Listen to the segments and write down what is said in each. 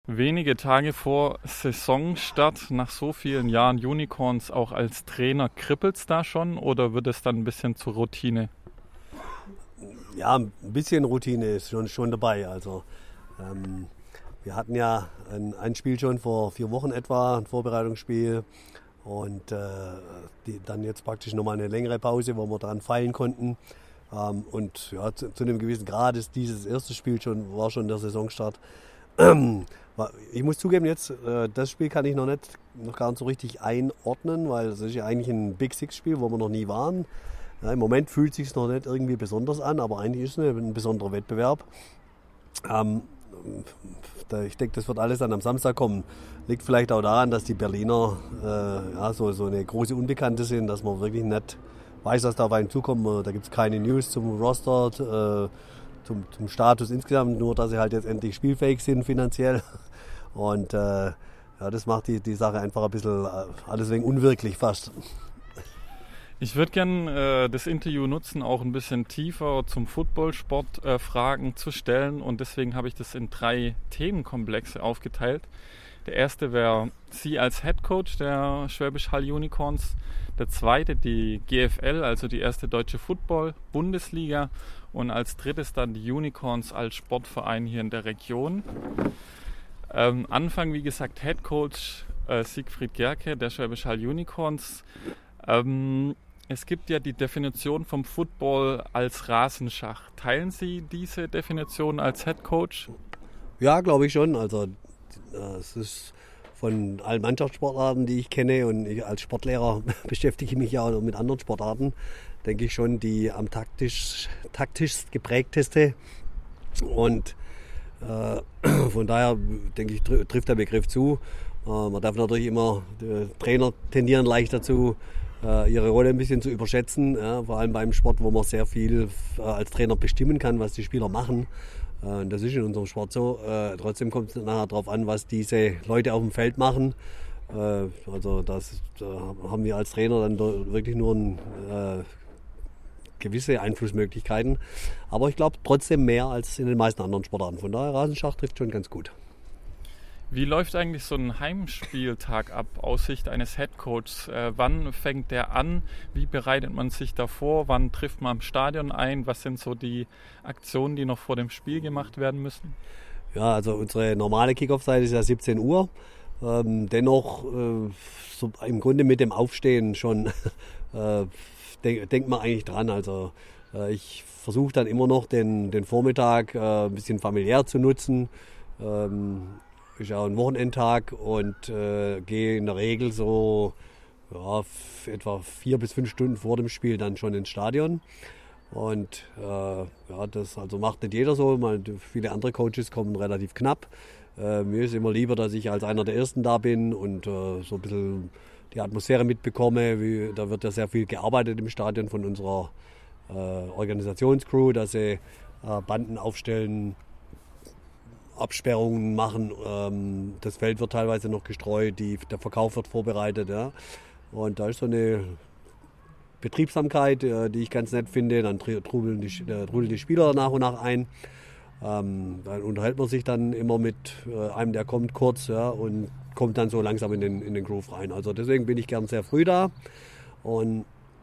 Wenige Tage vor Saisonstart, nach so vielen Jahren Unicorns auch als Trainer, kribbelt's da schon oder wird es dann ein bisschen zur Routine? Ja, ein bisschen Routine ist schon dabei. Also wir hatten ja ein Spiel schon vor 4 Wochen etwa, ein Vorbereitungsspiel. Und dann jetzt praktisch nochmal eine längere Pause, wo wir dran feilen konnten. Und ja, zu einem gewissen Grad ist dieses erste Spiel war schon der Saisonstart. Ich muss zugeben, jetzt das Spiel kann ich noch gar nicht so richtig einordnen, weil das ist ja eigentlich ein Big Six Spiel, wo wir noch nie waren. Ja, im Moment fühlt es sich noch nicht irgendwie besonders an, aber eigentlich ist es ein besonderer Wettbewerb. Ich denke, das wird alles dann am Samstag kommen. Liegt vielleicht auch daran, dass die Berliner so eine große Unbekannte sind, dass man wirklich nicht weiß, was da auf einen zukommt. Da gibt es keine News zum Roster, zum Status insgesamt, nur dass sie halt jetzt endlich spielfähig sind finanziell. Und das macht die Sache einfach ein bisschen alles wegen unwirklich fast. Ich würde gerne das Interview nutzen, auch ein bisschen tiefer zum Footballsport Fragen zu stellen, und deswegen habe ich das in 3 Themenkomplexe aufgeteilt. Der erste wäre Sie als Head Coach der Schwäbisch Hall Unicorns, der zweite die GFL, also die erste deutsche Football-Bundesliga, und als drittes dann die Unicorns als Sportverein hier in der Region. Anfang, wie gesagt, Head Coach Siegfried Gerke der Schwäbisch Hall Unicorns. Es gibt ja die Definition vom Football als Rasenschach. Teilen Sie diese Definition als Head Coach? Ja, glaube ich schon. Also es ist von allen Mannschaftssportarten, die ich kenne, und ich als Sportlehrer beschäftige mich ja auch noch mit anderen Sportarten, denke ich schon die am taktischst geprägteste. Und von daher denke ich, trifft der Begriff zu. Man darf natürlich immer, Trainer tendieren leicht dazu, ihre Rolle ein bisschen zu überschätzen, vor allem beim Sport, wo man sehr viel als Trainer bestimmen kann, was die Spieler machen. Das ist in unserem Sport so. Trotzdem kommt es nachher darauf an, was diese Leute auf dem Feld machen. Also da haben wir als Trainer dann wirklich nur gewisse Einflussmöglichkeiten. Aber ich glaube trotzdem mehr als in den meisten anderen Sportarten. Von daher, Rasenschach trifft schon ganz gut. Wie läuft eigentlich so ein Heimspieltag ab aus Sicht eines Headcoachs? Wann fängt der an? Wie bereitet man sich davor? Wann trifft man am Stadion ein? Was sind so die Aktionen, die noch vor dem Spiel gemacht werden müssen? Ja, also unsere normale Kickoff-Zeit ist ja 17 Uhr. Dennoch so im Grunde mit dem Aufstehen schon denkt man eigentlich dran. Also ich versuche dann immer noch den Vormittag ein bisschen familiär zu nutzen. Ist ja ein Wochenendtag und gehe in der Regel so etwa 4 bis 5 Stunden vor dem Spiel dann schon ins Stadion. Und das also macht nicht jeder so. Viele andere Coaches kommen relativ knapp. Mir ist immer lieber, dass ich als einer der Ersten da bin und so ein bisschen die Atmosphäre mitbekomme. Da wird ja sehr viel gearbeitet im Stadion von unserer Organisationscrew, dass sie Banden aufstellen, Absperrungen machen. Das Feld wird teilweise noch gestreut, der Verkauf wird vorbereitet. Ja. Und da ist so eine Betriebsamkeit, die ich ganz nett finde. Dann trudeln die Spieler nach und nach ein. Dann unterhält man sich dann immer mit einem, der kommt kurz, ja, und kommt dann so langsam in den Groove rein. Also deswegen bin ich gern sehr früh da. Und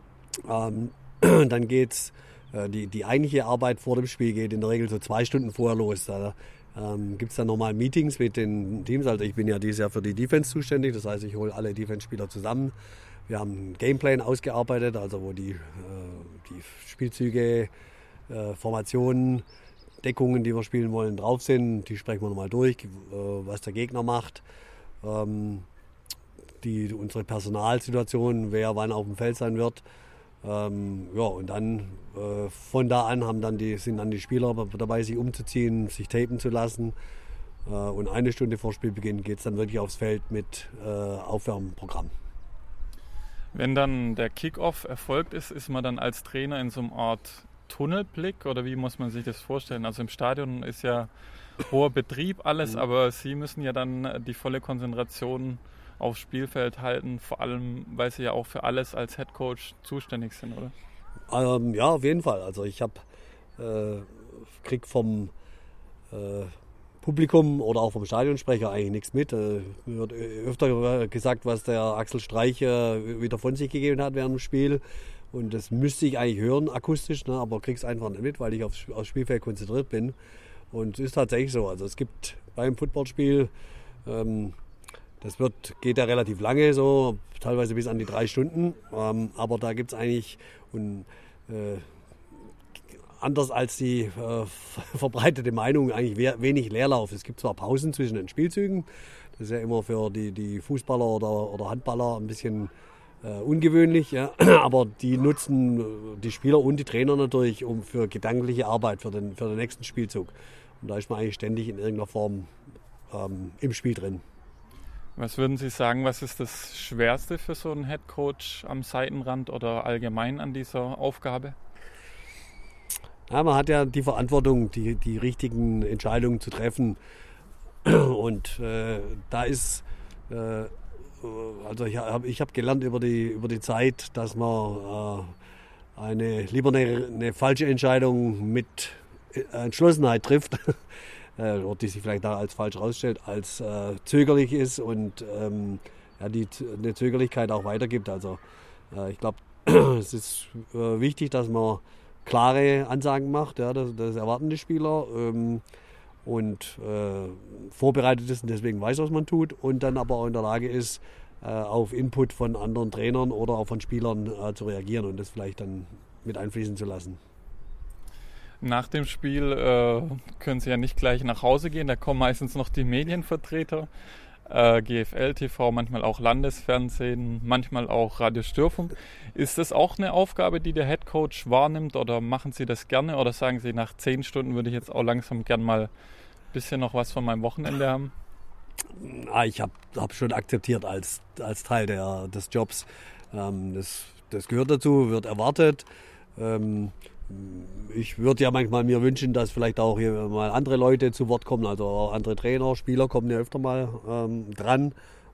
dann geht's, die eigentliche Arbeit vor dem Spiel geht in der Regel so 2 Stunden vorher los. Da gibt es dann nochmal Meetings mit den Teams. Also ich bin ja dieses Jahr für die Defense zuständig, das heißt, ich hole alle Defense-Spieler zusammen. Wir haben einen Gameplan ausgearbeitet, also wo die Spielzüge, Formationen, Deckungen, die wir spielen wollen, drauf sind. Die sprechen wir nochmal durch, was der Gegner macht. Unsere Personalsituation, wer wann auf dem Feld sein wird. Und dann von da an sind dann die Spieler dabei, sich umzuziehen, sich tapen zu lassen. Und 1 Stunde vor Spielbeginn geht es dann wirklich aufs Feld mit Aufwärmprogramm. Wenn dann der Kickoff erfolgt ist man dann als Trainer in so einer Art Tunnelblick, oder wie muss man sich das vorstellen? Also im Stadion ist ja hoher Betrieb alles, aber Sie müssen ja dann die volle Konzentration aufs Spielfeld halten, vor allem, weil Sie ja auch für alles als Headcoach zuständig sind, oder? Ja, auf jeden Fall. Also ich krieg vom Publikum oder auch vom Stadionsprecher eigentlich nichts mit. Mir wird öfter gesagt, was der Axel Streich wieder von sich gegeben hat während dem Spiel. Und das müsste ich eigentlich hören, akustisch, ne? Aber krieg's einfach nicht mit, weil ich aufs Spielfeld konzentriert bin. Und es ist tatsächlich so. Also es gibt beim Footballspiel, geht ja relativ lange, so teilweise bis an die 3 Stunden. Aber da gibt es eigentlich anders als die verbreitete Meinung eigentlich wenig Leerlauf. Es gibt zwar Pausen zwischen den Spielzügen, das ist ja immer für die Fußballer oder Handballer ein bisschen ungewöhnlich, ja. Aber die nutzen die Spieler und die Trainer natürlich für gedankliche Arbeit für den nächsten Spielzug. Und da ist man eigentlich ständig in irgendeiner Form im Spiel drin. Was würden Sie sagen, was ist das Schwerste für so einen Headcoach am Seitenrand oder allgemein an dieser Aufgabe? Ja, man hat ja die Verantwortung, die richtigen Entscheidungen zu treffen. Und da ist, also ich hab gelernt über die Zeit, dass man lieber eine falsche Entscheidung mit Entschlossenheit trifft, die sich vielleicht da als falsch rausstellt, als zögerlich ist und eine Zögerlichkeit auch weitergibt. Also ich glaube, es ist wichtig, dass man klare Ansagen macht, ja, das erwarten die Spieler und vorbereitet ist und deswegen weiß, was man tut und dann aber auch in der Lage ist, auf Input von anderen Trainern oder auch von Spielern zu reagieren und das vielleicht dann mit einfließen zu lassen. Nach dem Spiel können Sie ja nicht gleich nach Hause gehen, da kommen meistens noch die Medienvertreter, GFL TV, manchmal auch Landesfernsehen, manchmal auch Radio Störfunk. Ist das auch eine Aufgabe, die der Headcoach wahrnimmt oder machen Sie das gerne oder sagen Sie, nach 10 Stunden würde ich jetzt auch langsam gern mal ein bisschen noch was von meinem Wochenende haben? Ich hab schon akzeptiert als Teil des Jobs. Das gehört dazu, wird erwartet. Ich würde ja manchmal mir wünschen, dass vielleicht auch hier mal andere Leute zu Wort kommen, also auch andere Trainer, Spieler kommen ja öfter mal dran.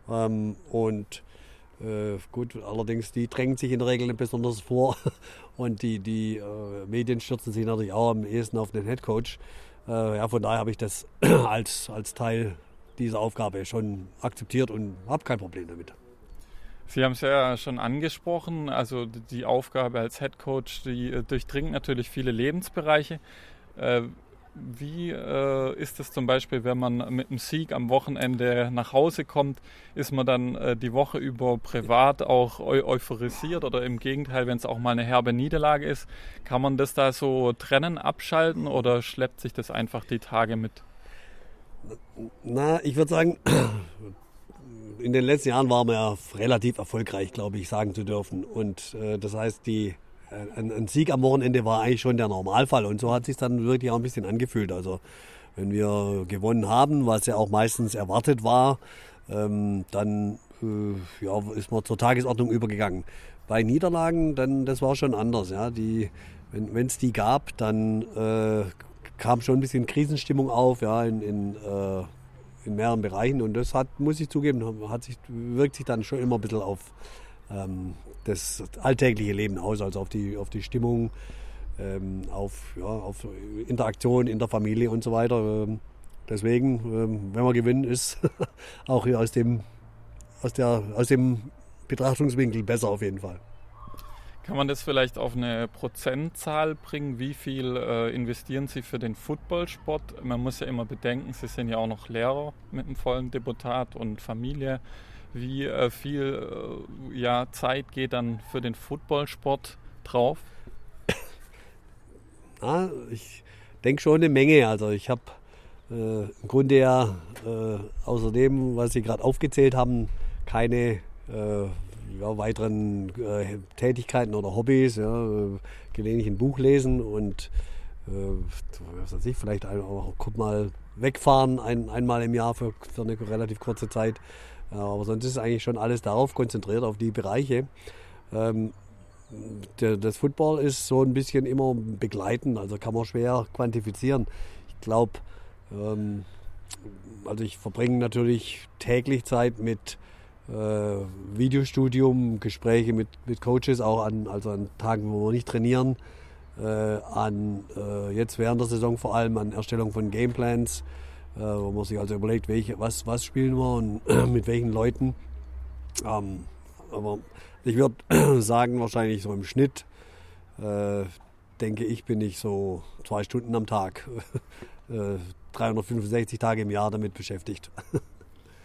Gut, allerdings die drängen sich in der Regel nicht besonders vor und die Medien stürzen sich natürlich auch am ehesten auf den Headcoach. Von daher habe ich das als Teil dieser Aufgabe schon akzeptiert und habe kein Problem damit. Sie haben es ja schon angesprochen, also die Aufgabe als Headcoach, die durchdringt natürlich viele Lebensbereiche. Wie ist es zum Beispiel, wenn man mit einem Sieg am Wochenende nach Hause kommt, ist man dann die Woche über privat auch euphorisiert oder im Gegenteil, wenn es auch mal eine herbe Niederlage ist, kann man das da so trennen, abschalten oder schleppt sich das einfach die Tage mit? Ich würde sagen, in den letzten Jahren waren wir ja relativ erfolgreich, glaube ich, sagen zu dürfen. Und das heißt, ein Sieg am Wochenende war eigentlich schon der Normalfall. Und so hat es sich dann wirklich auch ein bisschen angefühlt. Also wenn wir gewonnen haben, was ja auch meistens erwartet war, dann ist man zur Tagesordnung übergegangen. Bei Niederlagen, das war schon anders. Ja. Wenn es die gab, dann kam schon ein bisschen Krisenstimmung auf, ja, in mehreren Bereichen und das muss ich zugeben, wirkt sich dann schon immer ein bisschen auf das alltägliche Leben aus, also auf die Stimmung, auf Interaktion in der Familie und so weiter. Deswegen, wenn wir gewinnen, ist auch hier aus dem Betrachtungswinkel besser auf jeden Fall. Kann man das vielleicht auf eine Prozentzahl bringen? Wie viel investieren Sie für den Footballsport? Man muss ja immer bedenken, Sie sind ja auch noch Lehrer mit einem vollen Deputat und Familie. Wie viel Zeit geht dann für den Footballsport drauf? Ich denke schon eine Menge. Also ich habe im Grunde ja außer dem, was Sie gerade aufgezählt haben, keine weiteren Tätigkeiten oder Hobbys, gelegentlich ein Buch lesen und vielleicht auch mal wegfahren einmal im Jahr für eine relativ kurze Zeit. Aber sonst ist eigentlich schon alles darauf konzentriert, auf die Bereiche. Das Football ist so ein bisschen immer begleitend, also kann man schwer quantifizieren. Ich glaube, also ich verbringe natürlich täglich Zeit mit Videostudium, Gespräche mit Coaches, auch an Tagen, wo wir nicht trainieren, jetzt während der Saison vor allem an Erstellung von Gameplans, wo man sich also überlegt, was spielen wir und mit welchen Leuten. Aber ich würde sagen, wahrscheinlich so im Schnitt, denke ich, bin ich so 2 Stunden am Tag, 365 Tage im Jahr damit beschäftigt.